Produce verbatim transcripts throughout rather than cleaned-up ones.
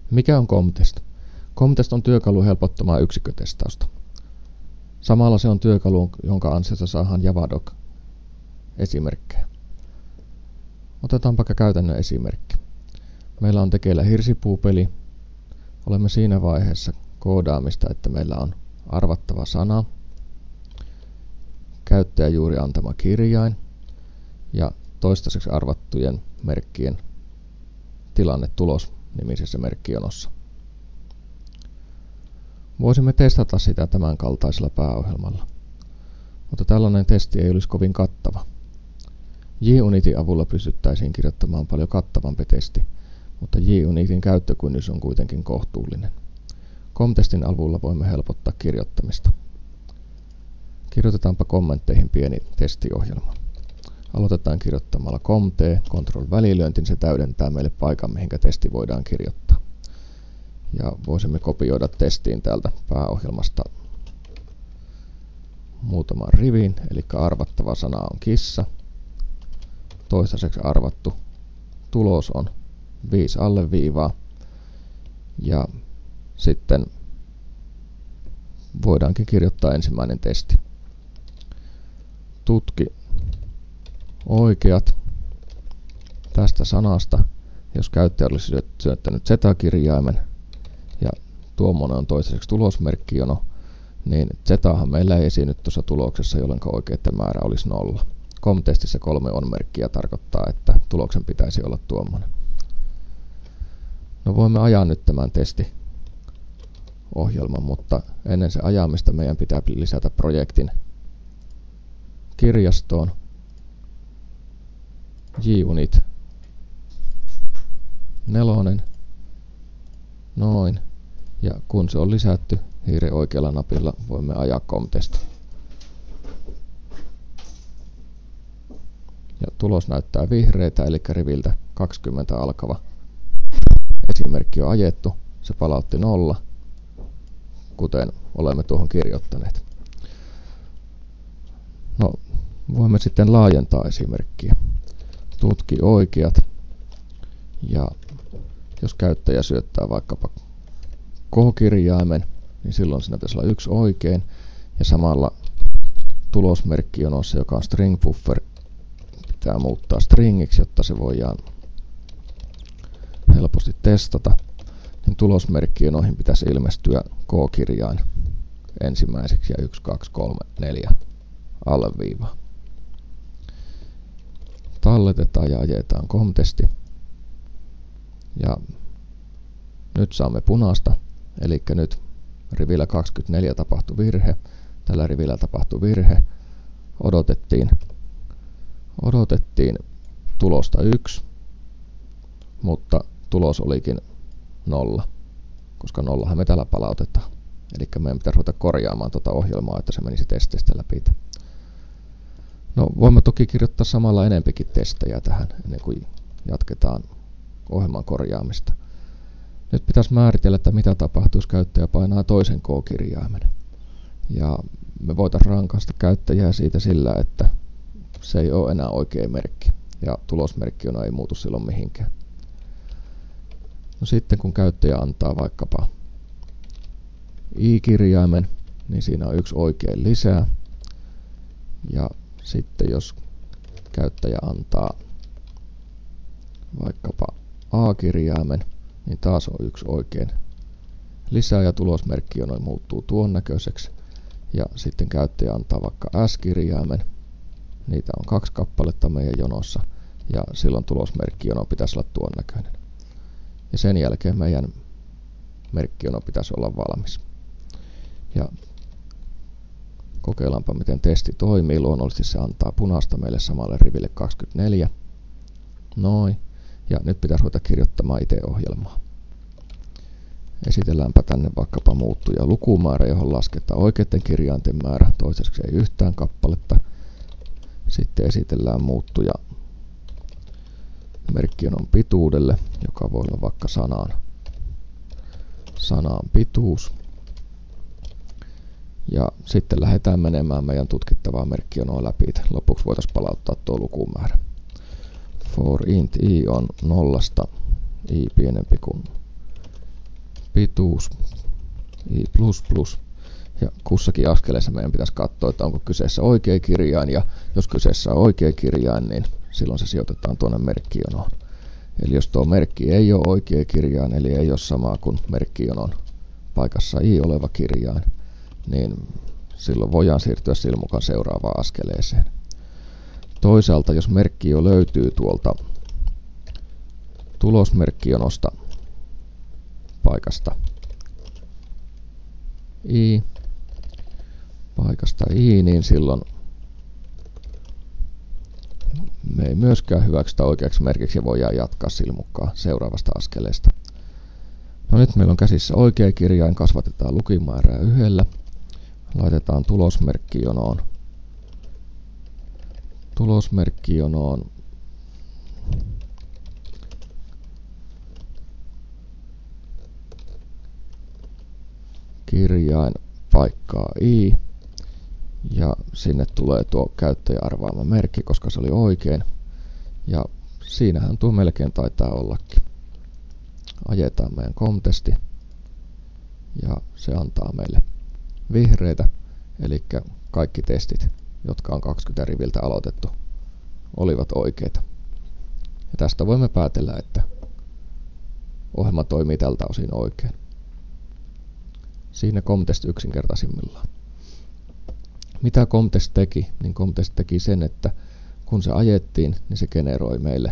Mikä on COMTEST? COMTEST on työkalu helpottamaan yksikkötestausta. Samalla se on työkalu, jonka ansiosta saadaan Javadoc-esimerkkejä. Otetaan vaikka käytännön esimerkki. Meillä on tekeillä hirsipuupeli. Olemme siinä vaiheessa koodaamista, että meillä on arvattava sana, käyttäjä juuri antama kirjain ja toistaiseksi arvattujen merkkien tilanne tulos nimisessä merkkijonossa. Voisimme testata sitä tämän kaltaisella pääohjelmalla, mutta tällainen testi ei olisi kovin kattava. JUnitin avulla pystyttäisiin kirjoittamaan paljon kattavampi testi, mutta JUnitin käyttökynnys on kuitenkin kohtuullinen. COMTESTin avulla voimme helpottaa kirjoittamista. Kirjoitetaanpa kommentteihin pieni testiohjelma. Aloitetaan kirjoittamalla COMT, Ctrl-välilyönti, se täydentää meille paikan, mihinkä testi voidaan kirjoittaa. Ja voisimme kopioida testiin täältä pääohjelmasta muutaman rivin, eli arvattava sana on kissa. Toistaiseksi arvattu tulos on viisi alleviivaa. Ja sitten voidaankin kirjoittaa ensimmäinen testi. Tutki oikeat tästä sanasta, jos käyttäjä olisi syöttänyt Z-kirjaimen ja tuommoinen on toistaiseksi tulosmerkkijono, niin Z:han meillä ei esiinny tuossa tuloksessa, jolloin oikeiden määrä olisi nolla. COMTESTissä kolme on-merkkiä tarkoittaa, että tuloksen pitäisi olla tuommoinen. No voimme ajaa nyt tämän testiohjelman, mutta ennen se ajamista meidän pitää lisätä projektin kirjastoon JUnit nelonen, noin, ja kun se on lisätty hiiren oikealla napilla, voimme ajaa COMTEST. Ja tulos näyttää vihreitä, eli riviltä kaksikymmentä alkava esimerkki on ajettu. Se palautti nolla, kuten olemme tuohon kirjoittaneet. No, voimme sitten laajentaa esimerkkiä. Tutki oikeat, ja jos käyttäjä syöttää vaikkapa K-kirjaimen, niin silloin siinä pitäisi olla yksi oikein, ja samalla tulosmerkkijonossa, joka on string buffer, pitää muuttaa stringiksi, jotta se voidaan helposti testata, niin tulosmerkkijonoihin pitäisi ilmestyä K-kirjain ensimmäiseksi ja yksi, kaksi, kolme, neljä alleviivaa. Talletetaan ja ajetaan COMTEST. Ja nyt saamme punaista, eli nyt rivillä kaksikymmentäneljä tapahtui virhe, tällä rivillä tapahtui virhe, odotettiin, odotettiin tulosta yksi, mutta tulos olikin nolla, koska nollahan me täällä palautetaan. Eli meidän pitää ruveta korjaamaan tuota ohjelmaa, että se menisi testeistä läpi. No, voimme toki kirjoittaa samalla enempikin testejä tähän, ennen kuin jatketaan ohjelman korjaamista. Nyt pitäisi määritellä, että mitä tapahtuu, jos käyttäjä painaa toisen K-kirjaimen. Ja me voitaisiin rankaista käyttäjää siitä sillä, että se ei ole enää oikea merkki. Ja tulosmerkki ei muutu silloin mihinkään. No sitten kun käyttäjä antaa vaikkapa I-kirjaimen, niin siinä on yksi oikein lisää. Ja sitten jos käyttäjä antaa vaikkapa A-kirjaimen, niin taas on yksi oikein lisää ja tulosmerkki noin muuttuu tuon näköiseksi. Ja sitten käyttäjä antaa vaikka S-kirjaimen, niitä on kaksi kappaletta meidän jonossa, ja silloin tulosmerkkijono pitäisi olla tuon näköinen. Ja sen jälkeen meidän merkkijono pitäisi olla valmis. Ja kokeillaanpa miten testi toimii. Luonnollisesti se antaa punaista meille samalle riville kaksikymmentäneljä. Noin. Ja nyt pitäisi ruveta kirjoittamaan itse ohjelmaa. Esitelläänpä tänne vaikkapa muuttuja lukumäärä, johon lasketaan oikeiden kirjainten määrä. Toiseksi ei yhtään kappaletta. Sitten esitellään muuttuja merkkijonon pituudelle, joka voi olla vaikka sanaan, sanaan pituus. Ja sitten lähdetään menemään meidän tutkittavaa merkkijonoa läpi. Lopuksi voitaisiin palauttaa tuo lukumäärä. For int i on nollasta i pienempi kuin pituus I plus plus. Ja kussakin askeleessa meidän pitäisi katsoa, että onko kyseessä oikea kirjain, ja jos kyseessä on oikea kirjain, niin silloin se sijoitetaan tuonne merkkijonoon. Eli jos tuo merkki ei ole oikea kirjain, eli ei ole sama kuin merkkijonon paikassa I oleva kirjain, niin silloin voidaan siirtyä sillä mukaan seuraavaan askeleeseen. Toisaalta, jos merkki jo löytyy tuolta tulosmerkkijonosta paikasta I, paikasta I, niin silloin me ei myöskään hyväksytä oikeaksi merkiksi ja voidaan jatkaa sillä mukaan seuraavasta askeleesta. No nyt meillä on käsissä oikea kirjain, kasvatetaan lukimäärää yhdellä, laitetaan tulosmerkkijonoon, tulosmerkkijonoon kirjain paikkaa I, ja sinne tulee tuo käyttäjän arvaama merkki, koska se oli oikein, ja siinähän tuo melkein taitaa ollakin. Ajetaan meidän com-testi, ja se antaa meille vihreitä, eli kaikki testit, jotka on kaksikymmentä riviltä aloitettu, olivat oikeita. Ja tästä voimme päätellä, että ohjelma toimii tältä osin oikein. Siinä com-test yksinkertaisimmillaan. Mitä com-test teki? Niin com-test teki sen, että kun se ajettiin, niin se generoi meille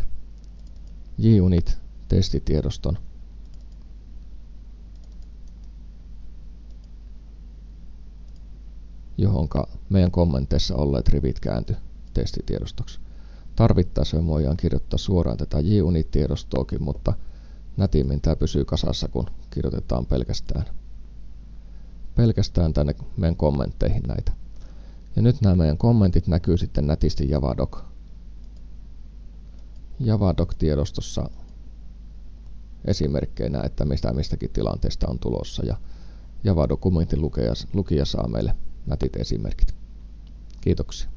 JUnit-testitiedoston, johonka meidän kommenteissa olleet rivit kääntyi testitiedostoksi. Tarvittaessa me voidaan kirjoittaa suoraan tätä JUnit-tiedostoakin, mutta nätimmin tämä pysyy kasassa, kun kirjoitetaan pelkästään, pelkästään tänne meidän kommentteihin näitä. Ja nyt nämä meidän kommentit näkyy sitten nätisti Javadoc, Javadoc-tiedostossa esimerkkeinä, että mistä mistäkin tilanteesta on tulossa. Ja Java-dokumentin lukija, lukija saa meille nätit esimerkit. Kiitoksia.